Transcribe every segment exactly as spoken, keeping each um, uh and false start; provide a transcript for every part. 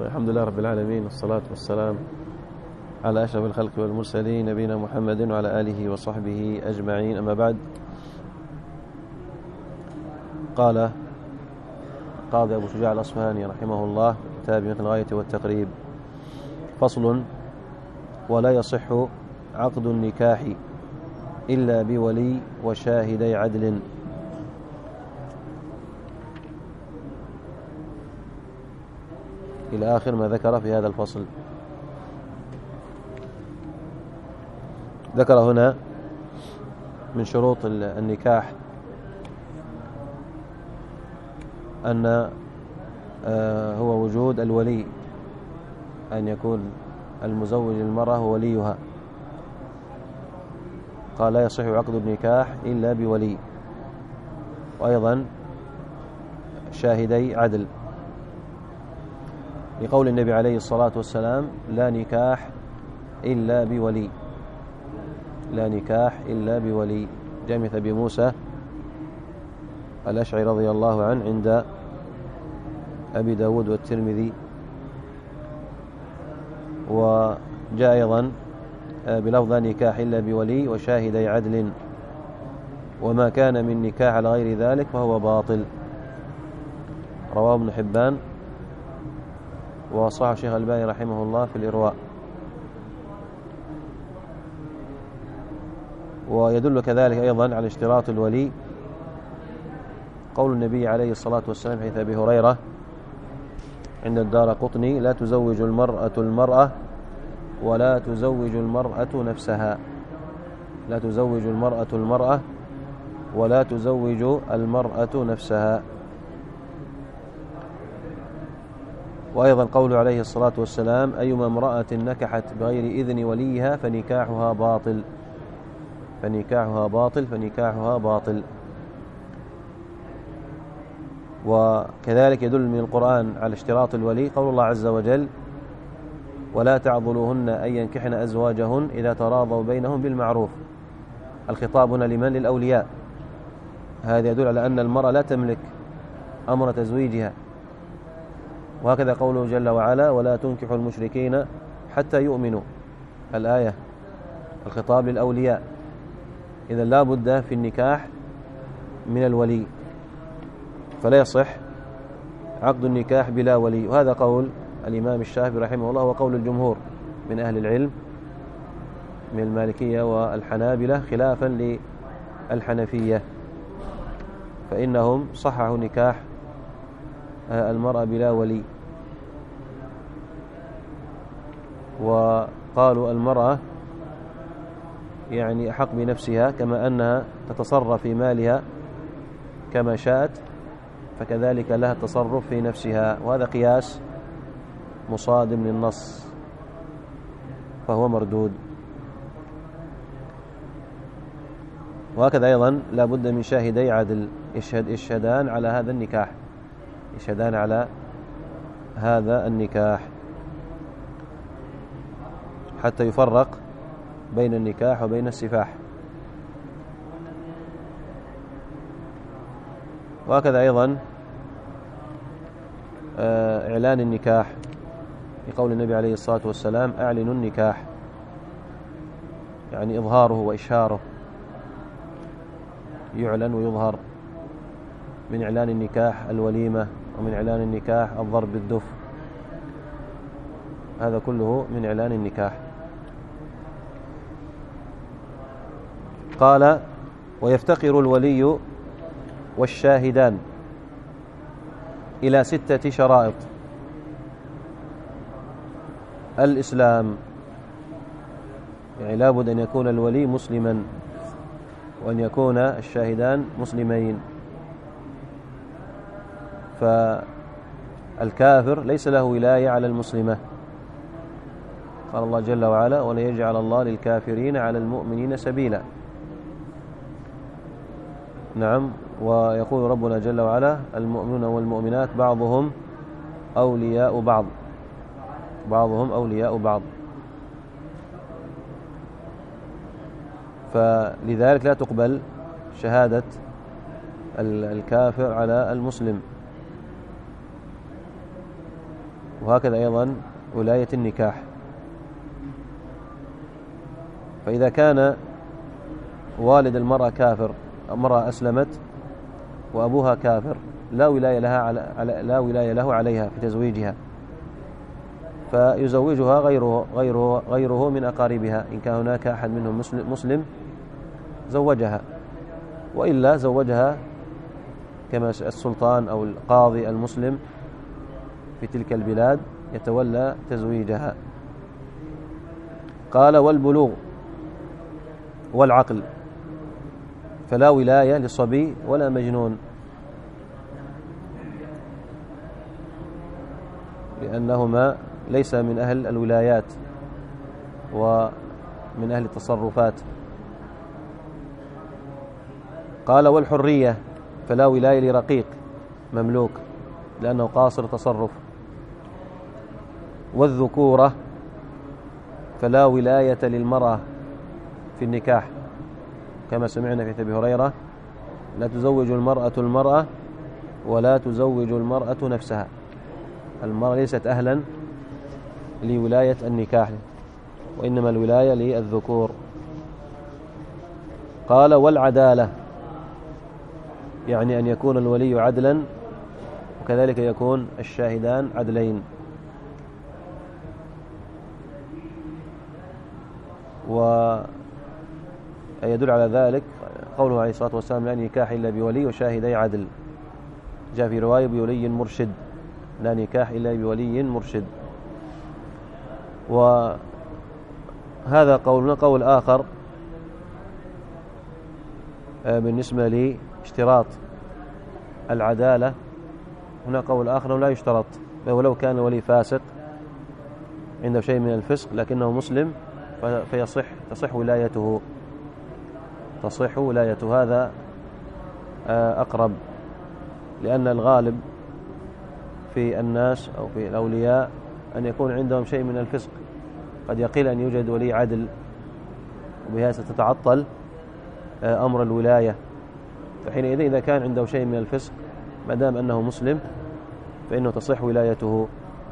طيب، الحمد لله رب العالمين، والصلاة والسلام على أشرف الخلق والمرسلين نبينا محمد وعلى آله وصحبه أجمعين. أما بعد، قال قاضي أبو شجاع الأصفهاني رحمه الله كتاب مثل الغاية والتقريب: فصل: ولا يصح عقد النكاح إلا بولي وشاهدي عدل. إلى آخر ما ذكر في هذا الفصل. ذكر هنا من شروط النكاح أن هو وجود الولي، أن يكون المزوج للمرأة هو وليها. قال: لا يصح عقد النكاح إلا بولي، وأيضا شاهدي عدل، لقول النبي عليه الصلاة والسلام: لا نكاح إلا بولي، لا نكاح إلا بولي. جاء مثل أبي موسى الأشعري رضي الله عنه عند أبي داود والترمذي، وجاء أيضا بلفظ: لا نكاح إلا بولي وشاهدي عدل، وما كان من نكاح على غير ذلك فهو باطل. رواه ابن حبان وصححه الشيخ الألباني رحمه الله في الإرواء. ويدل كذلك أيضا على اشتراط الولي قول النبي عليه الصلاة والسلام حيث أبي هريرة عند الدارقطني: لا تزوج المرأة المرأة ولا تزوج المرأة نفسها، لا تزوج المرأة المرأة ولا تزوج المرأة نفسها. وأيضا قول عليه الصلاة والسلام: أيما امرأة نكحت بغير إذن وليها فنكاحها باطل، فنكاحها باطل فنكاحها باطل. وكذلك يدل من القرآن على اشتراط الولي قول الله عز وجل: ولا تعضلوهن أن ينكحن أزواجهن إذا تراضوا بينهم بالمعروف. الخطاب هنا لمن؟ للأولياء. هذا يدل على أن المرأة لا تملك أمر تزويجها. وهكذا قوله جل وعلا: ولا تنكحوا المشركين حتى يؤمنوا. الآية الخطاب للأولياء. إذا لا بد في النكاح من الولي، فلا يصح عقد النكاح بلا ولي. وهذا قول الإمام الشافعي رحمه الله وقول الجمهور من أهل العلم من المالكية والحنابلة، خلافا للحنفية، فإنهم صححوا نكاح المرأة بلا ولي، وقالوا المرأة يعني أحق بنفسها، كما أنها تتصرف في مالها كما شاءت فكذلك لها التصرف في نفسها. وهذا قياس مصادم للنص فهو مردود. وهكذا أيضا لا بد من شاهدي عدل يشهد يشهدان على هذا النكاح، يشهدان على هذا النكاح حتى يفرق بين النكاح وبين السفاح. وهكذا أيضا إعلان النكاح، لقول النبي عليه الصلاة والسلام: أعلنوا النكاح، يعني إظهاره وإشهاره، يعلن ويظهر. من إعلان النكاح الوليمة، ومن إعلان النكاح الضرب بالدف، هذا كله من إعلان النكاح. قال: ويفتقر الولي والشاهدان إلى ستة شرائط: الإسلام، يعني لابد أن يكون الولي مسلما، وأن يكون الشاهدان مسلمين. فالكافر ليس له ولاية على المسلمة. قال الله جل وعلا: ولن يجعل الله للكافرين على المؤمنين سبيلا. نعم. ويقول ربنا جل وعلا: المؤمنون والمؤمنات بعضهم أولياء بعض، بعضهم أولياء بعض. فلذلك لا تقبل شهادة الكافر على المسلم. وهكذا أيضا ولاية النكاح. فإذا كان والد المرأة كافر، المرأة أسلمت وأبوها كافر، لا ولاية لها على لا ولاية له عليها في تزويجها، فيزوجها غيره غيره غيره من أقاربها. إن كان هناك أحد منهم مسلم, مسلم زوجها، وإلا زوجها كما السلطان أو القاضي المسلم في تلك البلاد يتولى تزويجها. قال: والبلوغ والعقل، فلا ولاية للصبي ولا مجنون، لأنهما ليس من أهل الولايات ومن أهل التصرفات. قال: والحرية، فلا ولاية لرقيق مملوك لأنه قاصر تصرف. والذكورة، فلا ولاية للمرأة في النكاح، كما سمعنا في أبي هريرة: لا تزوج المرأة المرأة ولا تزوج المرأة نفسها. المرأة ليست أهلا لولاية النكاح، وإنما الولاية للذكور. قال: والعدالة، يعني أن يكون الولي عدلا، وكذلك يكون الشاهدان عدلين. ويدل على ذلك قوله عليه الصلاة والسلام: لا نكاح إلا بولي وشاهدي عدل. جاء في رواية: بولي مرشد، لا نكاح إلا بولي مرشد. وهذا قولنا. قول آخر بالنسبة لاشتراط العدالة، هنا قول آخر لا يشترط، ولو كان ولي فاسق عنده شيء من الفسق لكنه مسلم فيصح تصح ولايته تصح ولايته هذا أقرب، لأن الغالب في الناس أو في الأولياء أن يكون عندهم شيء من الفسق. قد يقل أن يوجد ولي عدل، وبهذا ستتعطل أمر الولاية. فحينئذ إذا كان عنده شيء من الفسق ما دام أنه مسلم فإنه تصح ولايته.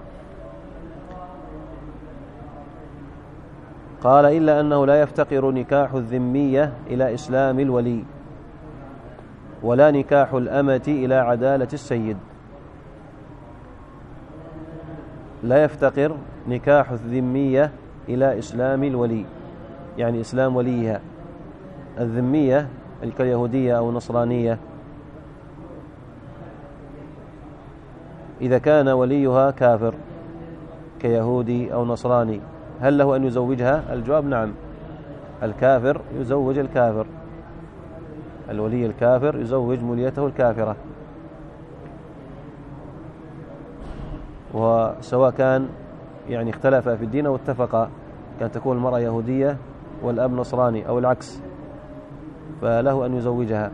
قال: إلا أنه لا يفتقر نكاح الذمية إلى إسلام الولي، ولا نكاح الأمة إلى عدالة السيد. لا يفتقر نكاح الذمية إلى إسلام الولي، يعني إسلام وليها. الذمية كاليهودية أو النصرانية، إذا كان وليها كافر كيهودي أو نصراني هل له أن يزوجها؟ الجواب نعم، الكافر يزوج الكافر، الولي الكافر يزوج موليته الكافرة، وسواء كان يعني اختلف في الدين أو اتفقا، كان تكون المرأة يهودية والأب نصراني أو العكس، فله أن يزوجها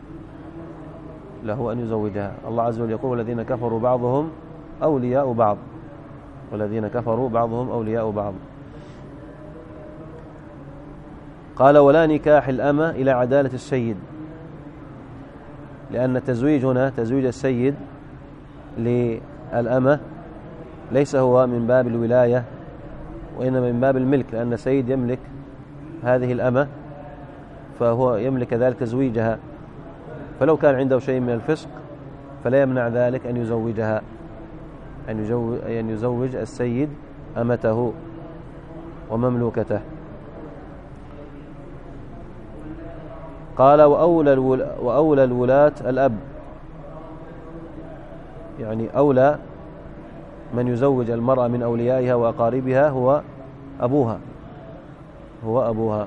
له أن يزوجها. الله عز وجل يقول: والذين كفروا بعضهم أولياء بعض، والذين كفروا بعضهم أولياء بعض. قال: ولا نكاح الأمة إلى عدالة السيد، لأن التزويج هنا تزويج السيد للأمة ليس هو من باب الولاية، وإنما من باب الملك، لأن السيد يملك هذه الأمة فهو يملك كذلك تزويجها، فلو كان عنده شيء من الفسق فلا يمنع ذلك أن يزوجها، أن يزوج, أن يزوج السيد أمته ومملوكته. قال: وأولى, الول... وأولى الولاة الأب، يعني أولى من يزوج المرأة من أوليائها وأقاربها هو أبوها هو أبوها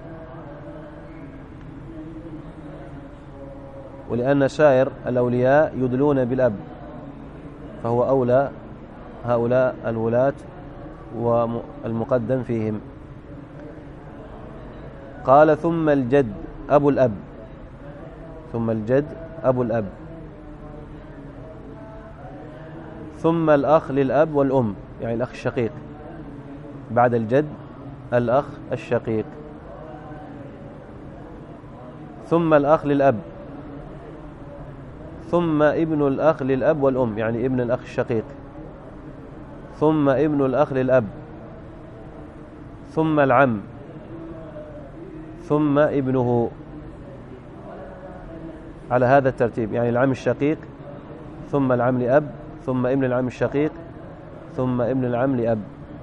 ولأن سائر الأولياء يدلون بالأب، فهو أولى هؤلاء الولاة والمقدم فيهم. قال: ثم الجد أبو الأب ثم الجد أبو الأب ثم الأخ للأب والأم، يعني الأخ الشقيق، بعد الجد الأخ الشقيق، ثم الأخ للأب، ثم ابن الأخ للأب والأم، يعني ابن الأخ الشقيق، ثم ابن الأخ للأب، ثم العم، ثم ابنه، على هذا الترتيب. يعني العم الشقيق ثم العم لأب، ثم ابن العم الشقيق، ثم ابن العم لأب،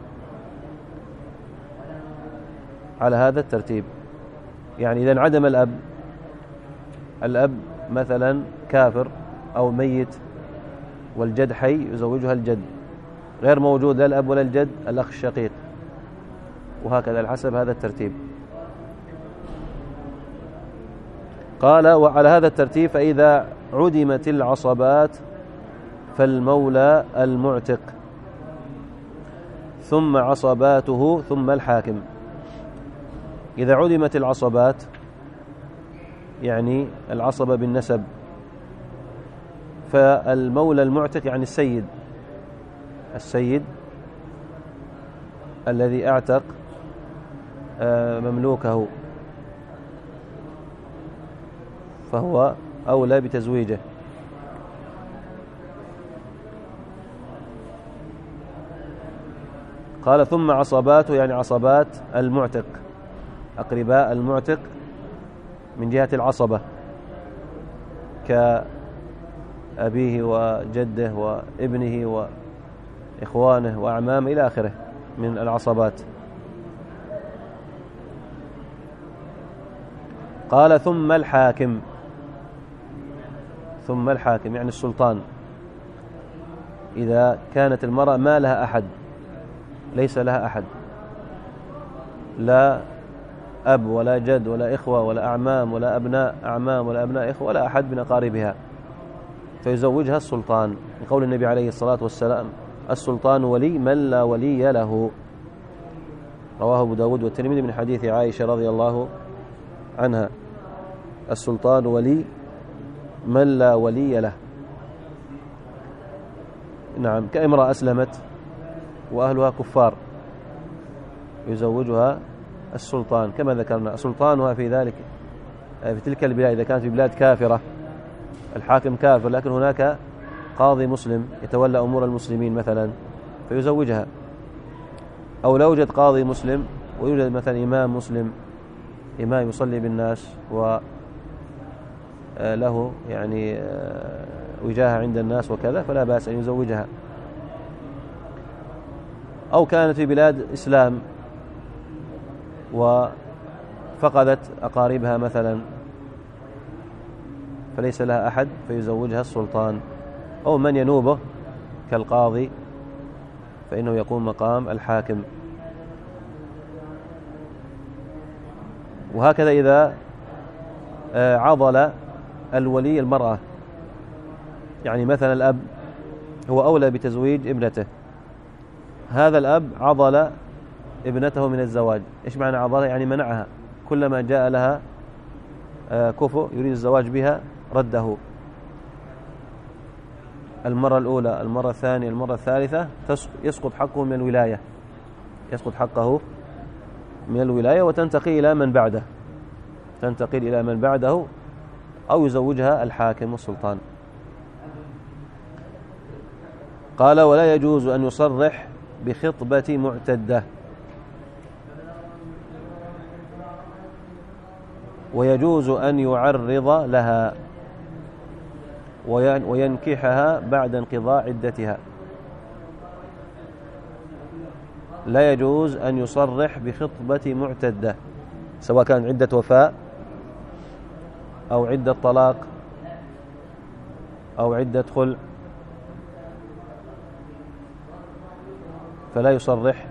على هذا الترتيب. يعني إذا انعدم الأب، الأب مثلا كافر أو ميت والجد حي، يزوجها الجد. غير موجود لا الأب ولا الجد، الأخ الشقيق، وهكذا على حسب هذا الترتيب. قال: وعلى هذا الترتيب فإذا عدمت العصبات فالمولى المعتق، ثم عصباته، ثم الحاكم. إذا عدمت العصبات يعني العصبة بالنسب، فالمولى المعتق يعني السيد، السيد الذي اعتق مملوكه، فهو أولى بتزويجه. قال: ثم عصباته يعني عصبات المعتق، أقرباء المعتق من جهة العصبة، كأبيه وجده وابنه وإخوانه وأعمامه إلى آخره من العصبات. قال: ثم الحاكم، ثم الحاكم يعني السلطان. إذا كانت المرأة ما لها أحد، ليس لها أحد، لا أب ولا جد ولا إخوة ولا أعمام ولا أبناء أعمام ولا أبناء إخوة ولا أحد من أقاربها، فيزوجها السلطان، لقول النبي عليه الصلاة والسلام: السلطان ولي من لا ولي له. رواه أبو داود والترمذي من حديث عائشة رضي الله عنها: السلطان ولي من لا ولي له. نعم، كامرأة أسلمت وأهلها كفار يزوجها السلطان، كما ذكرنا سلطانها في ذلك في تلك البلاد. إذا كانت في بلاد كافرة الحاكم كافر، لكن هناك قاضي مسلم يتولى أمور المسلمين مثلا فيزوجها، أو لا يوجد قاضي مسلم ويوجد مثلا إمام مسلم، إمام يصلي بالناس وله يعني وجاهة عند الناس وكذا، فلا بأس أن يزوجها. أو كانت في بلاد إسلام وفقدت أقاربها مثلا فليس لها أحد فيزوجها السلطان، أو من ينوبه كالقاضي فإنه يقوم مقام الحاكم. وهكذا إذا عضل الولي المرأة، يعني مثلا الأب هو أولى بتزويج ابنته، هذا الأب عضل ابنته من الزواج. إيش معنى عضلها؟ يعني منعها، كلما جاء لها كفؤ يريد الزواج بها رده، المرة الأولى، المرة الثانية، المرة الثالثة، يسقط حقه من الولاية، يسقط حقه من الولاية وتنتقل إلى من بعده، تنتقل إلى من بعده أو يزوجها الحاكم والسلطان. قال: ولا يجوز أن يصرح بخطبة معتدة، ويجوز أن يعرض لها وينكحها بعد انقضاء عدتها. لا يجوز أن يصرح بخطبة معتدة، سواء كان عدة وفاء أو عدة طلاق أو عدة خلع، فلا يصرح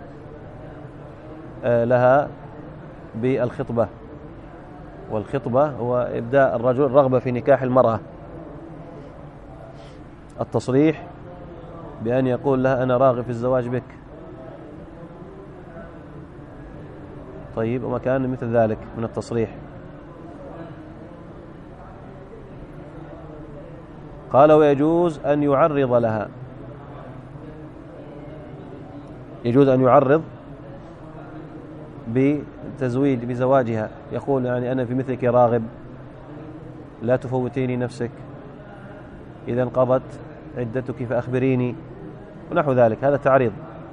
لها بالخطبة. والخطبة هو إبداء الرجل الرغبة في نكاح المرأة، التصريح بأن يقول لها أنا راغب في الزواج بك. طيب، وما كان مثل ذلك من التصريح. قال: ويجوز أن يعرض لها، يجوز أن يعرض بتزويج بزواجها، يقول يعني أنا في مثلك راغب، لا تفوتيني نفسك، إذا انقضت عدتك فأخبريني، ونحو ذلك. هذا تعريض،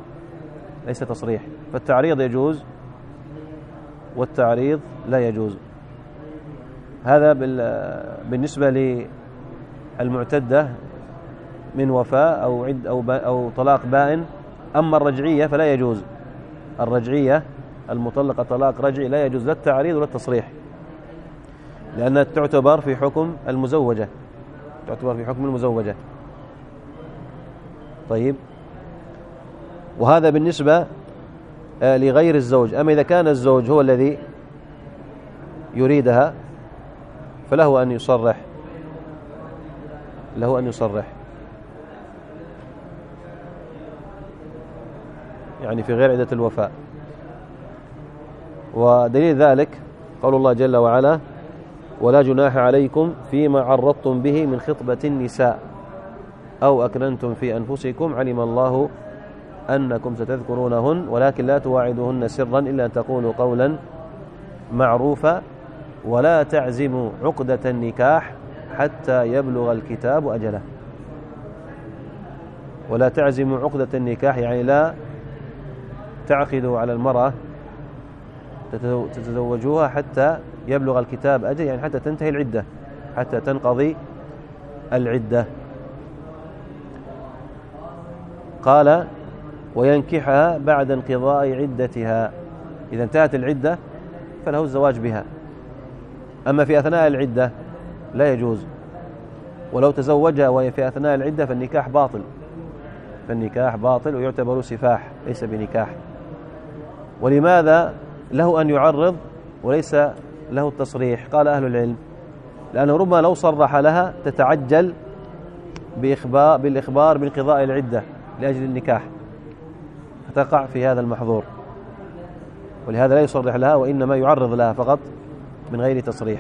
ليس تصريح. فالتعريض يجوز والتعريض لا يجوز. هذا بالنسبة للمعتدة من وفاء أو عد أو, أو طلاق بائن. أما الرجعية فلا يجوز. الرجعية المطلقة طلاق رجعي لا يجوز لا التعريض ولا التصريح، لأنها تعتبر في حكم المزوجة تعتبر في حكم المزوجة. طيب، وهذا بالنسبة لغير الزوج. أما إذا كان الزوج هو الذي يريدها فله أن يصرح له أن يصرح يعني في غير عدة الوفاء. ودليل ذلك قول الله جل وعلا: ولا جناح عليكم فيما عرضتم به من خطبة النساء أو أكننتم في أنفسكم علم الله أنكم ستذكرونهن ولكن لا تواعدوهن سرا إلا أن تقولوا قولا معروفا ولا تعزموا عقدة النكاح حتى يبلغ الكتاب أجله. ولا تعزموا عقدة النكاح يعني لا تعقدوا على المرأة تتزوجوها حتى يبلغ الكتاب أجل، يعني حتى تنتهي العدة، حتى تنقضي العدة. قال: وينكحها بعد انقضاء عدتها. إذا انتهت العدة فله الزواج بها. أما في أثناء العدة لا يجوز. ولو تزوجها وهي في أثناء العدة فالنكاح باطل فالنكاح باطل ويعتبر سفاح ليس بنكاح. ولماذا له أن يعرض وليس له التصريح؟ قال أهل العلم: لأنه ربما لو صرح لها تتعجل بإخبار بالإخبار بانقضاء العدة لأجل النكاح فتقع في هذا المحظور، ولهذا لا يصرح لها وإنما يعرض لها فقط من غير تصريح.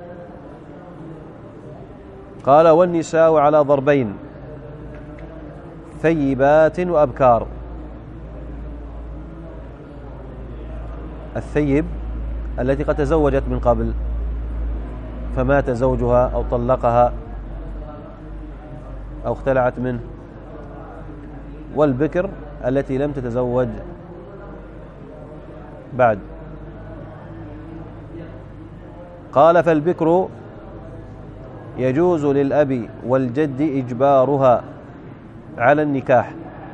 قال: والنساء على ضربين ثيبات وأبكار. الثيب التي قد تزوجت من قبل فمات زوجها أو طلقها أو اختلعت منه، والبكر التي لم تتزوج بعد. قال: فالبكر يجوز للأب والجد إجبارها على النكاح،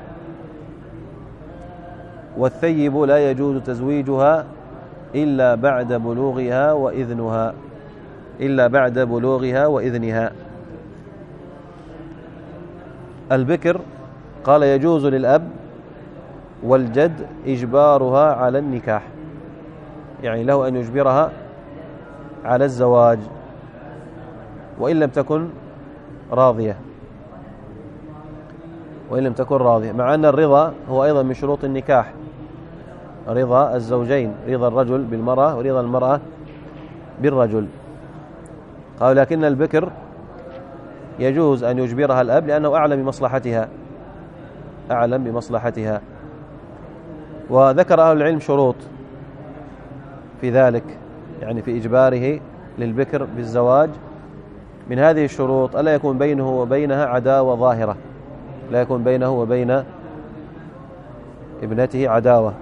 والثيب لا يجوز تزويجها إلا بعد بلوغها وإذنها إلا بعد بلوغها وإذنها. البكر قال يجوز للأب والجد إجبارها على النكاح، يعني له أن يجبرها على الزواج وإن لم تكن راضية وإن لم تكن راضية مع أن الرضا هو أيضا من شروط النكاح، رضا الزوجين، رضا الرجل بالمرأة ورضا المرأة بالرجل. قال: لكن البكر يجوز أن يجبرها الأب لأنه أعلم بمصلحتها أعلم بمصلحتها. وذكر أهل العلم شروط في ذلك، يعني في إجباره للبكر بالزواج. من هذه الشروط ألا يكون بينه وبينها عداوة ظاهرة، لا يكون بينه وبين ابنته عداوة.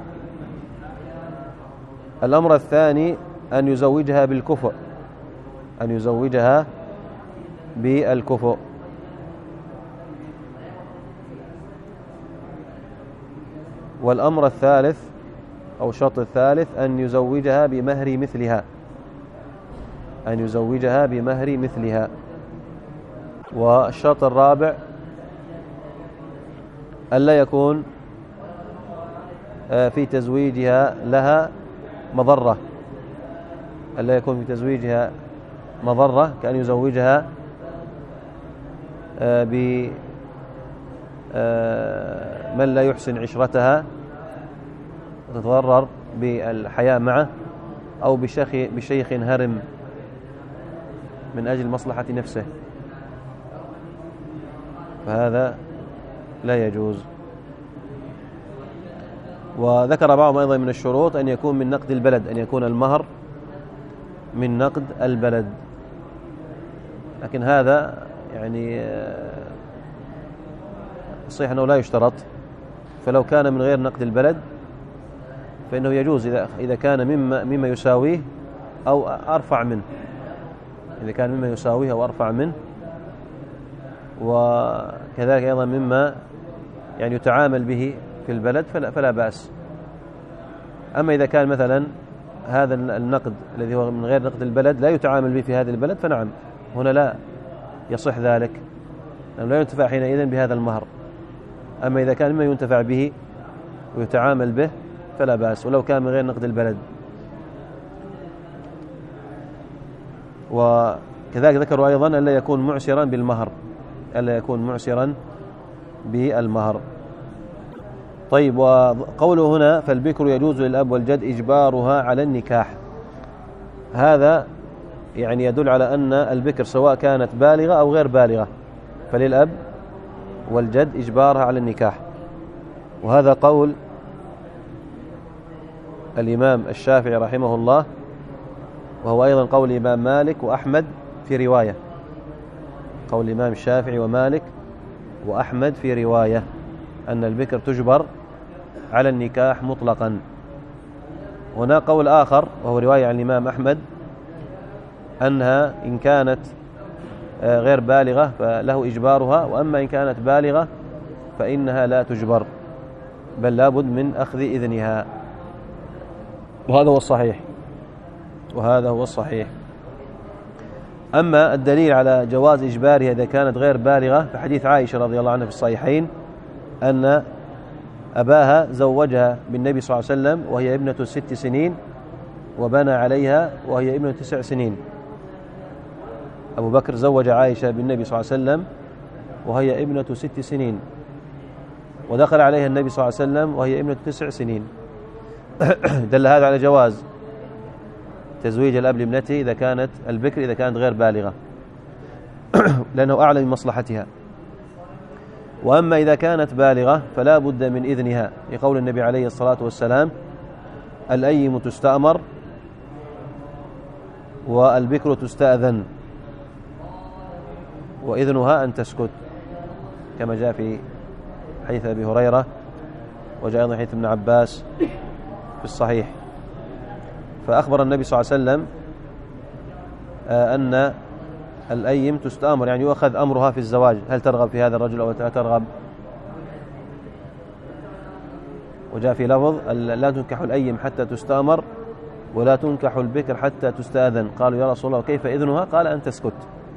الأمر الثاني أن يزوجها بالكفء أن يزوجها بالكفء. والأمر الثالث أو الشرط الثالث أن يزوجها بمهر مثلها أن يزوجها بمهر مثلها. والشرط الرابع ألا يكون في تزويجها لها مضرة ألا يكون في تزويجها مضرة كأن يزوجها بمن لا يحسن عشرتها وتتضرر بالحياة معه، أو بشيخ هرم من أجل مصلحة نفسه، فهذا لا يجوز. وذكر بعضهم أيضا من الشروط أن يكون من نقد البلد أن يكون المهر من نقد البلد، لكن هذا يعني صحيح أنه لا يشترط. فلو كان من غير نقد البلد فإنه يجوز إذا إذا كان مما مما يساويه أو أرفع منه، إذا كان مما يساويه أو أرفع منه، وكذلك أيضا مما يعني يتعامل به في البلد فلا, فلا بأس. أما إذا كان مثلا هذا النقد الذي هو من غير نقد البلد لا يتعامل به في هذه البلد فنعم هنا لا يصح ذلك، لأنه لا ينتفع حينئذ بهذا المهر. أما إذا كان مما ينتفع به ويتعامل به فلا بأس ولو كان من غير نقد البلد. وكذلك ذكروا أيضا ألا يكون معسرا بالمهر، ألا يكون معسرا بالمهر. طيب، وقوله هنا فالبكر يجوز للأب والجد إجبارها على النكاح، هذا يعني يدل على أن البكر سواء كانت بالغة أو غير بالغة فللأب والجد إجبارها على النكاح. وهذا قول الإمام الشافعي رحمه الله، وهو أيضا قول الإمام مالك وأحمد في رواية، قول الإمام الشافعي ومالك وأحمد في رواية أن البكر تجبر على النكاح مطلقا. هنا قول آخر وهو رواية عن الإمام أحمد أنها إن كانت غير بالغة فله إجبارها، وأما إن كانت بالغة فإنها لا تجبر بل لابد من أخذ إذنها، وهذا هو الصحيح وهذا هو الصحيح. أما الدليل على جواز إجبارها إذا كانت غير بالغة فحديث عائشة رضي الله عنها في الصحيحين أن أباها زوجها بالنبي صلى الله عليه وسلم وهي ابنة ست سنين وبنى عليها وهي ابنة تسع سنين. أبو بكر زوج عائشة بالنبي صلى الله عليه وسلم وهي ابنة ست سنين، ودخل عليها النبي صلى الله عليه وسلم وهي ابنة تسع سنين. دل هذا على جواز تزويج الأب لابنته إذا كانت البكر إذا كانت غير بالغة لأنه أعلم من مصلحتها. وأما إذا كانت بالغة فلا بد من إذنها، لقول النبي عليه الصلاة والسلام الأيم تستأمر والبكر تستأذن وإذنها أن تسكت، كما جاء في حديث أبي هريرة وجاء أيضا حديث ابن عباس في الصحيح. فأخبر النبي صلى الله عليه وسلم أن الأيم تستأمر يعني يؤخذ أمرها في الزواج، هل ترغب في هذا الرجل أو لا ترغب. وجاء في لفظ لا تنكح الأيم حتى تستأمر ولا تنكح البكر حتى تستأذن. قالوا يا رسول الله كيف إذنها؟ قال أن تسكت.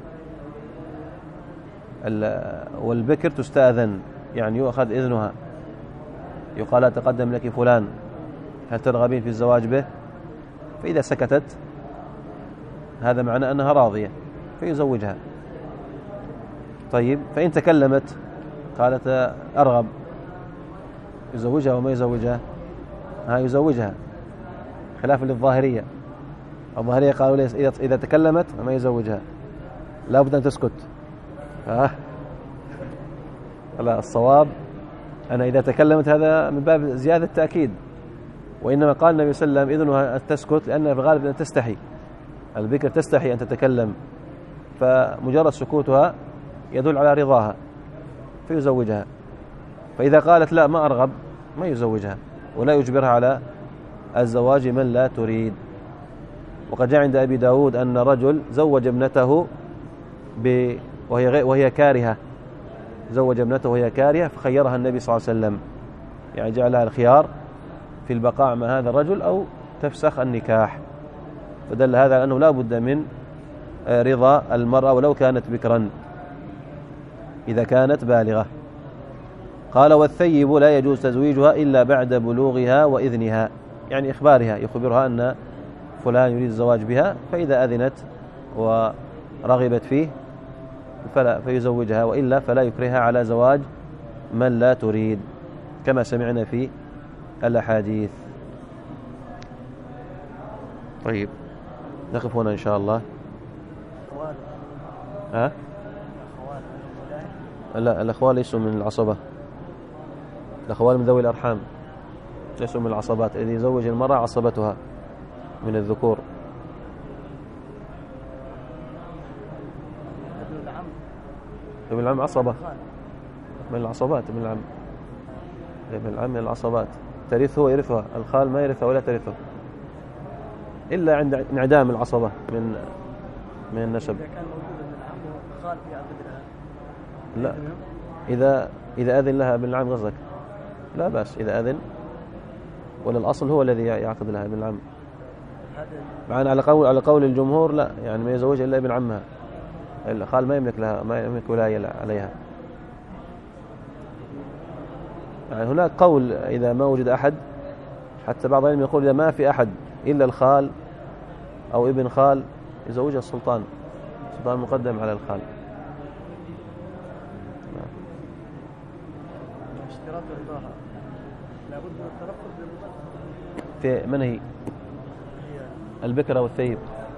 والبكر تستأذن يعني يؤخذ إذنها، يقال لا تقدم لك فلان هل ترغبين في الزواج به؟ فإذا سكتت هذا معنى أنها راضية فيزوجها. طيب، فإن تكلمت قالت أرغب، يزوجها وما يزوجها؟ ها يزوجها، خلافا للظاهرية. الظاهرية قالوا لي إذا تكلمت وما يزوجها لا بد أن تسكت. ها لا، الصواب أنا إذا تكلمت هذا من باب زيادة التأكيد، وإنما قال النبي صلى الله عليه وسلم إذنها تسكت لأنها في الغالب أن تستحي، البكر تستحي أن تتكلم، فمجرد سكوتها يدل على رضاها فيزوجها. فإذا قالت لا ما أرغب ما يزوجها ولا يجبرها على الزواج من لا تريد. وقد جاء عند أبي داود أن رجل زوج ابنته ب... وهي, وهي كارهة، زوج ابنته وهي كارهة فخيرها النبي صلى الله عليه وسلم، يعني جعلها الخيار في البقاء مع هذا الرجل أو تفسخ النكاح. فدل هذا على أنه لا بد من رضا المرأة ولو كانت بكرا إذا كانت بالغة. قال والثيب لا يجوز تزويجها إلا بعد بلوغها وإذنها، يعني إخبارها، يخبرها أن فلان يريد الزواج بها، فإذا أذنت ورغبت فيه فلا فيزوجها، وإلا فلا يكرهها على زواج من لا تريد كما سمعنا في الأحاديث. طيب، نقف هنا إن شاء الله. ها؟ لا، الأخوال ليسوا من العصبة، الأخوال من ذوي الأرحام، ليسوا من العصبات. الذي يزوج المرأة عصبتها من الذكور. ابن العم عصبة من العصبات، ابن العم ابن العم من العصبات. ترثه ويرثها، الخال ما يرثها ولا ترثه إلا عند انعدام العصبة من من النسب. إذا كان موجود ابن العم والخال يعقد لها لا، إذا إذا أذن لها ابن العم قصدك، لا بأس إذا أذن، ولا الأصل هو الذي يعقد لها ابن العم. معنا على قول على قول الجمهور لا، يعني ما يزوج إلا ابن عمها، الخال ما يملك لها، ما يملك ولاية عليها. يعني هناك قول إذا ما وجد أحد، حتى بعض العلم يقول إذا ما في أحد إلا الخال أو ابن خال يزوجها السلطان، السلطان مقدم على الخال. اشتراط رضاها لابد من التلفظ بالرضا. في من هي؟ البكرة والثيب.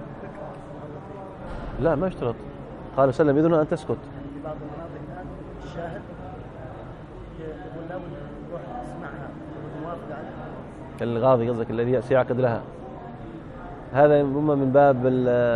لا ما اشترط، قال سلم إذنها أن تسكت. في بعض المناطق الآن الشاهد يقول لابد يروح يسمعها وموافق عليها. الغاضي قصدك الذي سيعقد لها، هذا ربما من باب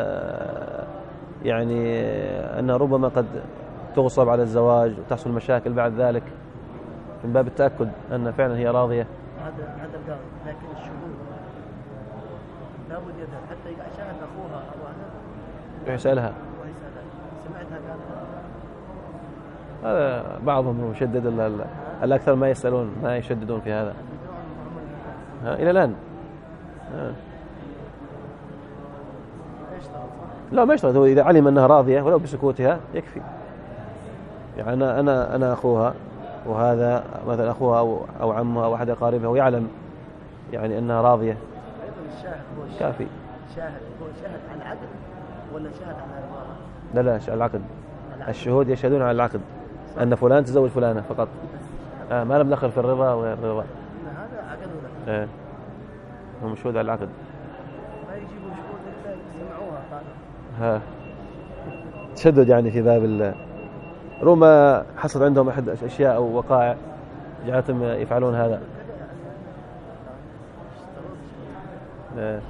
يعني أنها ربما قد تغصب على الزواج وتحصل مشاكل بعد ذلك، من باب التأكد أن فعلا هي راضية. هذا هذا القاضي، لكن الشهود لابد يذهب حتى إذا شاهد أخوها أو أهلها يسألها. سمعتها قالت هذا بعضهم يشدد، الأكثر ما يسألون ما يشددون في هذا. ها إلى الآن ها. لا ما يشترط، هو إذا علم أنها راضية ولو بسكوتها يكفي. يعني أنا أنا أنا أخوها، وهذا مثلا أخوها أو أو عمها أو أحد أقاربها ويعلم يعني أنها راضية، أيضا الشاهد هو الشاهد. كافي. شاهد هو شاهد على العقد ولا شاهد على رضاها؟ لا لا على العقد. الشهود يشهدون على العقد أن فلان تزوج فلانة فقط، آه ما لم ندخل في الرضا والرضا. هذا عقد ولا؟ إيه هم شهود على العقد. ما يجيبوا شهود إلا يسمعوها قالوا. ها تشدد يعني في باب ال ربما حصل عندهم أحد أشياء أو وقائع جعلتهم يفعلون هذا. لا.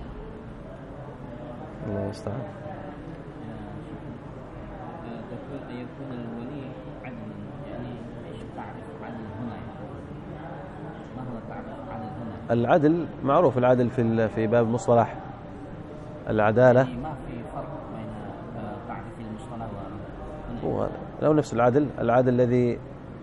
الله يستعان. يقول يكون الولي عدلا، يعني ايش تعرف عدل هنا؟ ما هو تعرف عدل هنا؟ العدل معروف، العدل في في باب المصطلح العدالة. يعني ما في فرق بين تعرف المصطلح هو لو نفس العدل، العدل الذي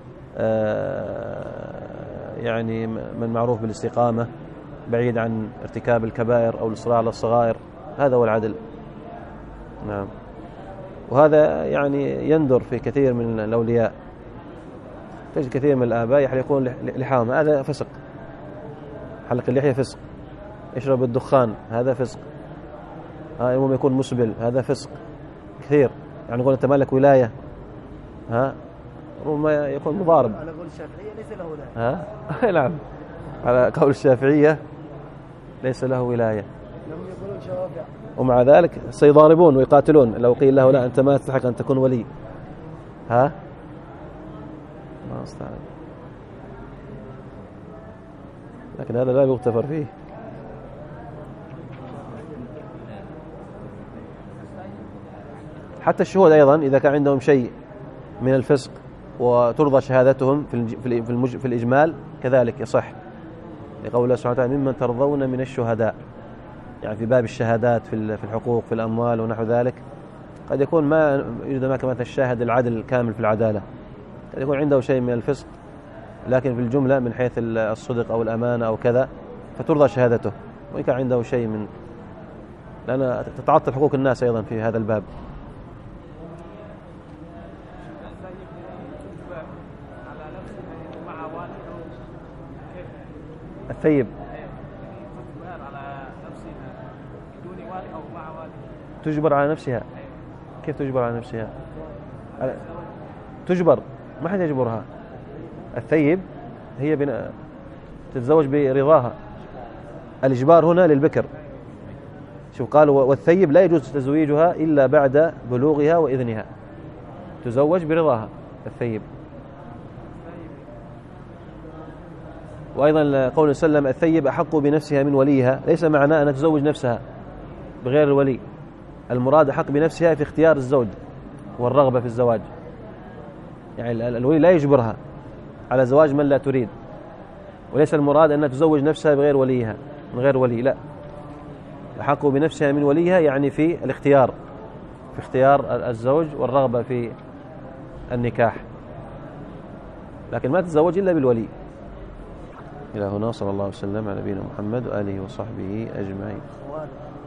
يعني من معروف بالاستقامة بعيد عن ارتكاب الكبائر أو الإصرار على الصغائر، هذا هو العدل. نعم. وهذا يعني يندر في كثير من الأولياء، تجد كثير من الآباء يحلقون لحاهم، هذا فسق. حلق اللحية فسق، يشرب الدخان هذا فسق، المهم يكون مسبل هذا فسق كثير. يعني يقول أنت مالك ولاية، ها ربما يكون مضارب. على قول الشافعية ليس له ولاية. ها نعم، على قول الشافعية ليس له ولاية. لم يقولون شوافع. ومع ذلك سيضاربون ويقاتلون لو قيل له لا أنت ما تستحق أن تكون ولي. ها ما استعان، لكن هذا لا يغتفر فيه. حتى الشهود أيضا إذا كان عندهم شيء من الفسق وترضى شهادتهم في في في الإجمال كذلك يصح، لقول الله سبحانه وتعالى ممن ترضون من الشهداء، يعني في باب الشهادات في الحقوق في الأموال ونحو ذلك قد يكون ما يوجد هناك مثلا الشاهد العدل الكامل في العدالة، قد يكون عنده شيء من الفسق لكن في الجملة من حيث الصدق أو الأمانة أو كذا فترضى شهادته، وإن كان عنده شيء من، لأن تتعطل حقوق الناس أيضا في هذا الباب. الثيب تجبر على نفسها. كيف تجبر على نفسها؟ تجبر، ما حد يجبرها. الثيب هي بنا تتزوج برضاها، الإجبار هنا للبكر. شوف قالوا والثيب لا يجوز تزويجها إلا بعد بلوغها وإذنها، تزوج برضاها الثيب. وأيضا قول وسلم الثيب أحق بنفسها من وليها، ليس معناه أن تزوج نفسها بغير الولي، المراد حق بنفسها في اختيار الزوج والرغبة في الزواج، يعني الولي لا يجبرها على زواج من لا تريد، وليس المراد أنها تزوج نفسها بغير وليها من غير ولي، لا، الحق بنفسها من وليها يعني في الاختيار، في اختيار الزوج والرغبة في النكاح، لكن ما تتزوج إلا بالولي. إلى هنا صلى الله عليه وسلم على نبينا محمد وآله وصحبه أجمعين.